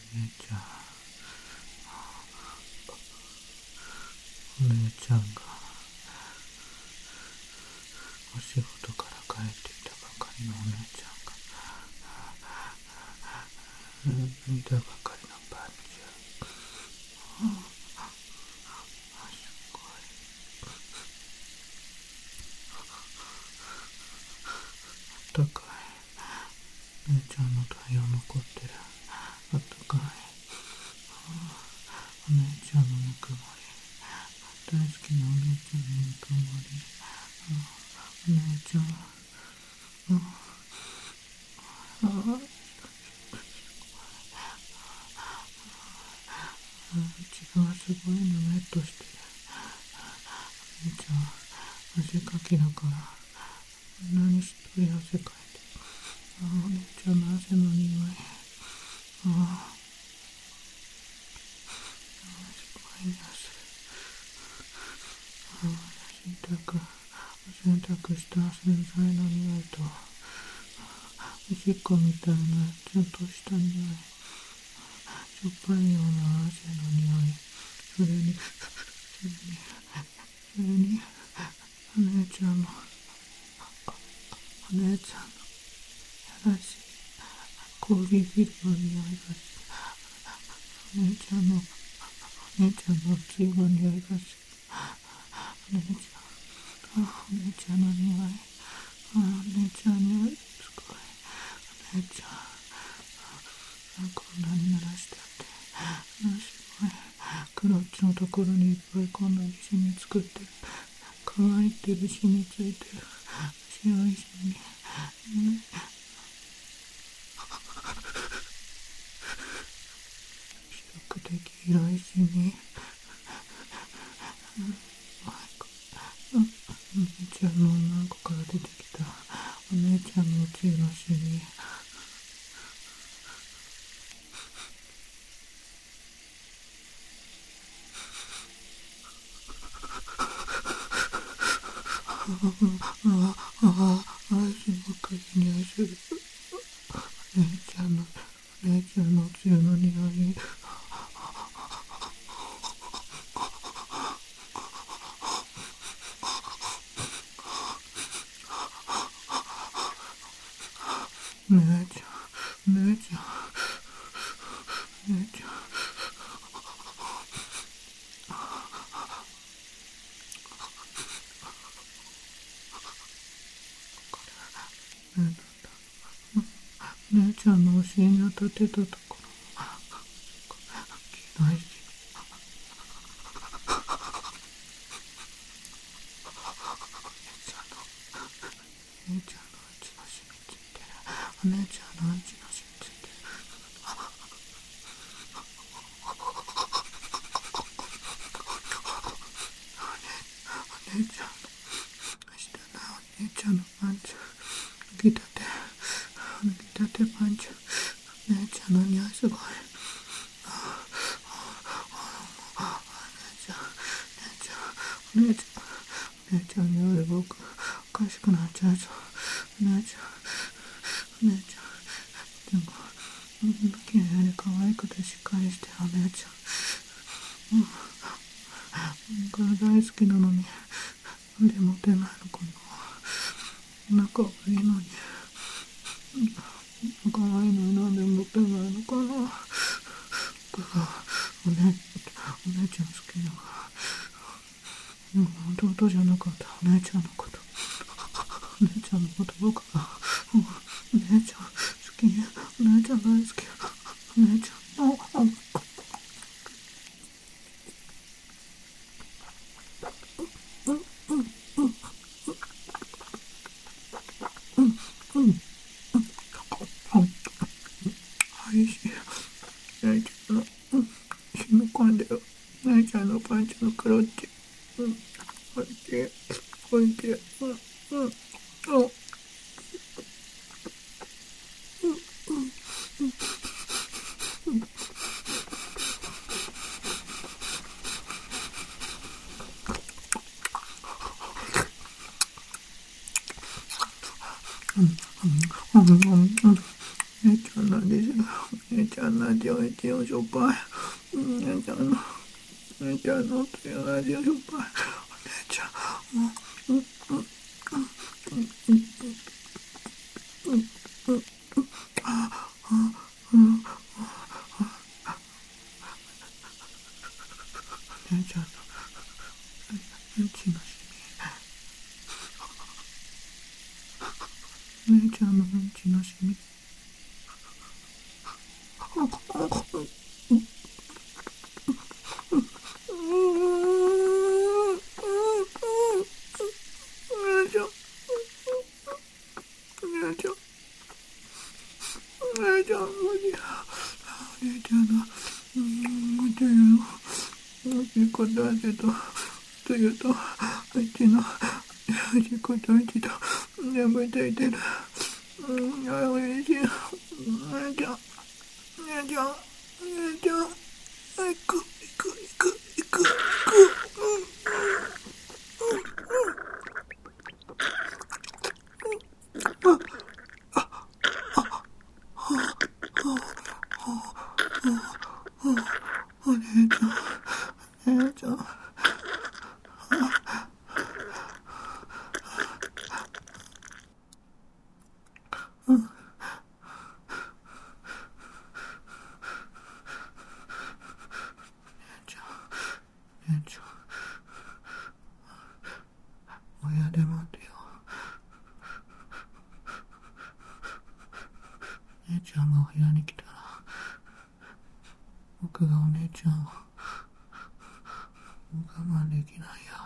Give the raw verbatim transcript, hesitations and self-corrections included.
姉ちゃん、お姉ちゃんがお仕事から帰ってきたばかりのお姉ちゃんが脱いだばかりのパンツ、すごいあったかい。姉ちゃんの太陽残ってる。あったかい。お姉ちゃんのぬくもり、大好きなお姉ちゃんのぬくもり。お姉ちゃん、ああ血がすごいぬめっとしてる。お姉ちゃん、汗かきだから何しっとり汗かいてる。ああお姉ちゃんの汗の匂い、ああすごい匂いする。ああ洗濯お洗濯した洗剤の匂いとおしっこみたいなちょっとした匂い、しょっぱいような汗の匂い、それにそれにそれにお姉ちゃんのお姉ちゃんのやらしいコーヒーフィルの匂いがする。お姉ちゃんのお姉ちゃんのおつゆの匂いがする。お姉ちゃん、あお姉ちゃんの匂い、あお姉ちゃんの匂いすごい。お姉ちゃん、あこんなに濡らしてあって、あすごい。クロッチのところにいっぱいこんなにシミ作ってる。乾いてるシミついてる。白いシミ、うん、比較的広いシミ、うん、お姉ちゃんの女の子から出てきたお姉ちゃんのおつゆのシミ、ああああすごくいい匂いする。お姉ちゃんのお姉ちゃんのおつゆの匂い、お姉ちゃんお姉ちゃんお姉ちゃん、お姉ちゃんのお尻に当たってたところ黄色いし、お姉ちゃんのうんちのシミついてる。お姉ちゃんのうんちのシミついてる。お姉ちゃんの下のお姉ちゃんのパンツ、脱ぎたて脱ぎたてパンツ、お姉ちゃんの匂いすごい。お姉ちゃんお姉ちゃんの匂いで僕おかしくなっちゃうぞ。お姉ちゃんお姉ちゃんでも綺麗に可愛くてしっかりしてるお姉ちゃん、うん、僕が大好きなのになんでモテないのかな。仲がいいのに可愛いのになんでモテないのかな。僕がお姉お姉ちゃん好きだから、うん、弟じゃなかったお姉ちゃんのこと、お姉ちゃんのこと僕が、うん、お姉ちゃん好き、お姉ちゃん大好き、お姉ちゃんの、うん、おいしい。姉ちゃんの、うん、染み込んでる。姉ちゃんのパンチのクロッチ、うん、おいしい、おいしい、うん、うん、うん、うん、うん、うん、うん、 姉ちゃんなんですよ。姉ちゃんなんて言われてよ、しょっぱい。姉ちゃんの、姉ちゃんのと言われてよ、しょっぱい。姉ちゃん、もう、うん、うん、うん、うん、うん、うん、あ、あ、うん、姉ちゃんの、うんちのしみ。姉ちゃんのうんちのしみ。姉ちゃん、姉ちゃん、姉ちゃん、姉ちゃんの、うん、というの、おしっこと汗と、というと、うちの、おしっことうちと、全部ついてる。うん、あ、おいしい。姉ちゃん、姉ちゃん、姉ちゃん、行く、行く、行く、行く、行く。お姉ちゃん、姉ちゃん、姉ちゃん、親で待てよ。姉ちゃんがお部屋に来たら、僕がお姉ちゃんを我慢できないや。